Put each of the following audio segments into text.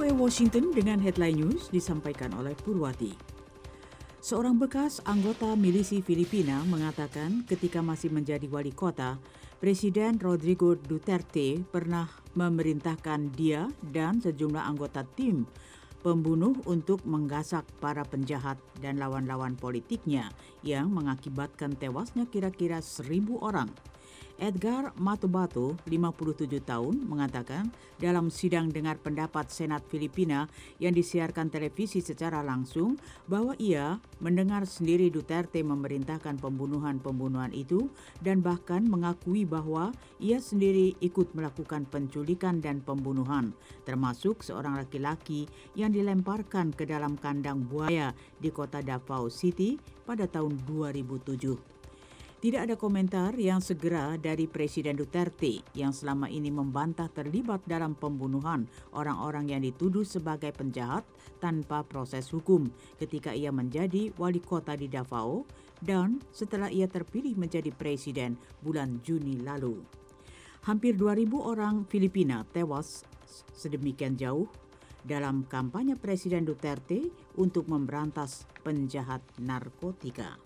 VOA Washington dengan headline news disampaikan oleh Purwati. Seorang bekas anggota milisi Filipina mengatakan ketika masih menjadi wali kota, Presiden Rodrigo Duterte pernah memerintahkan dia dan sejumlah anggota tim pembunuh untuk menggasak para penjahat dan lawan-lawan politiknya yang mengakibatkan tewasnya kira-kira 1.000 orang. Edgar Matubato, 57 tahun, mengatakan dalam sidang dengar pendapat Senat Filipina yang disiarkan televisi secara langsung bahwa ia mendengar sendiri Duterte memerintahkan pembunuhan-pembunuhan itu dan bahkan mengakui bahwa ia sendiri ikut melakukan penculikan dan pembunuhan, termasuk seorang laki-laki yang dilemparkan ke dalam kandang buaya di kota Davao City pada tahun 2007. Tidak ada komentar yang segera dari Presiden Duterte yang selama ini membantah terlibat dalam pembunuhan orang-orang yang dituduh sebagai penjahat tanpa proses hukum ketika ia menjadi wali kota di Davao dan setelah ia terpilih menjadi presiden bulan Juni lalu. Hampir 2.000 orang Filipina tewas sedemikian jauh dalam kampanye Presiden Duterte untuk memberantas penjahat narkotika.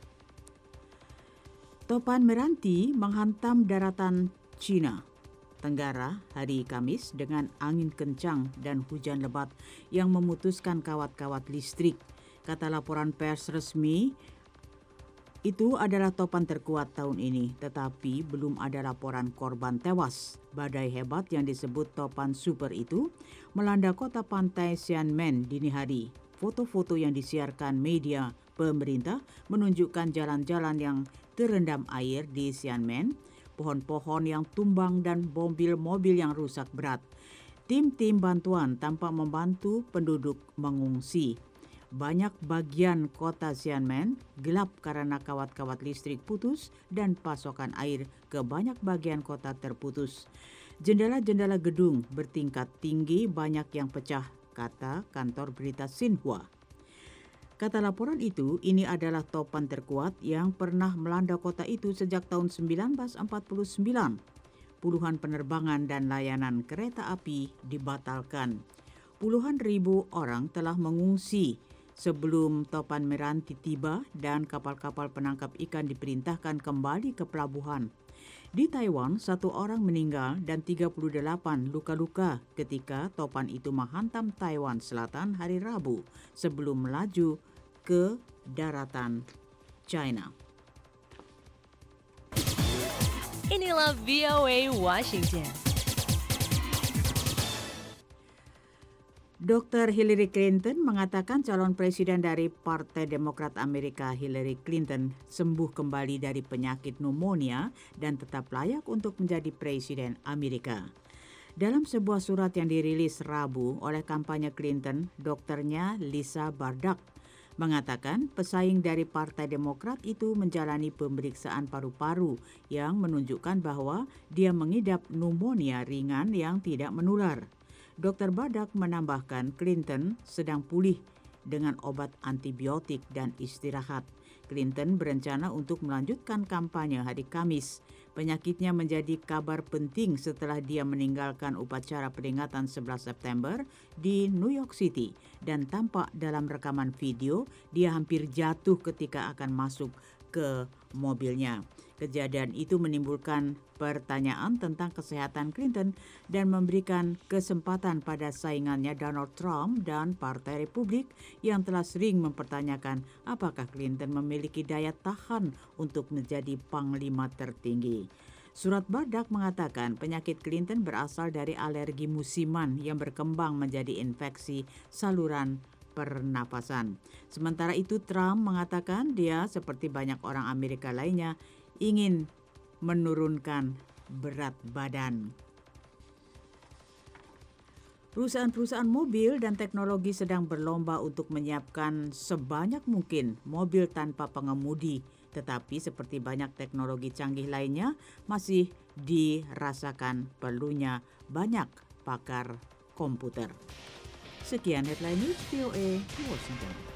Topan Meranti menghantam daratan Cina Tenggara hari Kamis dengan angin kencang dan hujan lebat yang memutuskan kawat-kawat listrik. Kata laporan pers resmi, itu adalah topan terkuat tahun ini, tetapi belum ada laporan korban tewas. Badai hebat yang disebut topan super itu melanda kota pantai Xiamen dini hari. Foto-foto yang disiarkan media pemerintah menunjukkan jalan-jalan yang terendam air di Xiamen, pohon-pohon yang tumbang dan mobil-mobil yang rusak berat. Tim-tim bantuan tampak membantu penduduk mengungsi. Banyak bagian kota Xiamen gelap karena kawat-kawat listrik putus dan pasokan air ke banyak bagian kota terputus. Jendela-jendela gedung bertingkat tinggi banyak yang pecah, kata kantor berita Xinhua. Kata laporan itu, ini adalah topan terkuat yang pernah melanda kota itu sejak tahun 1949. Puluhan penerbangan dan layanan kereta api dibatalkan. Puluhan ribu orang telah mengungsi sebelum topan Meranti tiba dan kapal-kapal penangkap ikan diperintahkan kembali ke pelabuhan. Di Taiwan, 1 orang meninggal dan 38 luka-luka ketika topan itu menghantam Taiwan Selatan hari Rabu sebelum melaju ke daratan China. Inilah VOA Washington. Dr. Hillary Clinton mengatakan calon presiden dari Partai Demokrat Amerika Hillary Clinton sembuh kembali dari penyakit pneumonia dan tetap layak untuk menjadi presiden Amerika. Dalam sebuah surat yang dirilis Rabu oleh kampanye Clinton, dokternya Lisa Bardack mengatakan pesaing dari Partai Demokrat itu menjalani pemeriksaan paru-paru yang menunjukkan bahwa dia mengidap pneumonia ringan yang tidak menular. Dr. Bardack menambahkan Clinton sedang pulih dengan obat antibiotik dan istirahat. Clinton berencana untuk melanjutkan kampanye hari Kamis. Penyakitnya menjadi kabar penting setelah dia meninggalkan upacara peringatan 11 September di New York City dan tampak dalam rekaman video dia hampir jatuh ketika akan masuk ke mobilnya. Kejadian itu menimbulkan pertanyaan tentang kesehatan Clinton dan memberikan kesempatan pada saingannya Donald Trump dan Partai Republik yang telah sering mempertanyakan apakah Clinton memiliki daya tahan untuk menjadi panglima tertinggi. Surat Bardack mengatakan penyakit Clinton berasal dari alergi musiman yang berkembang menjadi infeksi saluran pernapasan. Sementara itu, Trump mengatakan dia seperti banyak orang Amerika lainnya ingin menurunkan berat badan. Perusahaan-perusahaan mobil dan teknologi sedang berlomba untuk menyiapkan sebanyak mungkin mobil tanpa pengemudi, tetapi seperti banyak teknologi canggih lainnya masih dirasakan perlunya banyak pakar komputer. Sekian headline news VOA Washington.